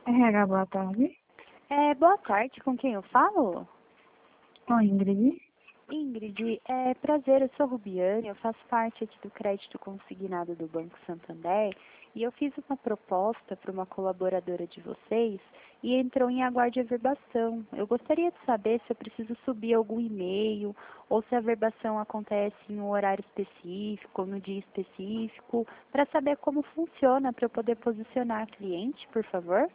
RH, boa tarde. Boa tarde, com quem eu falo? Oi, Ingrid. Ingrid, prazer, eu sou Rubiane, eu faço parte aqui do crédito consignado do Banco Santander e eu fiz uma proposta para uma colaboradora de vocês e entrou em aguarde de averbação. Eu gostaria de saber se eu preciso subir algum e-mail ou se a averbação acontece em um horário específico ou no dia específico, para saber como funciona, para eu poder posicionar a cliente, por favor.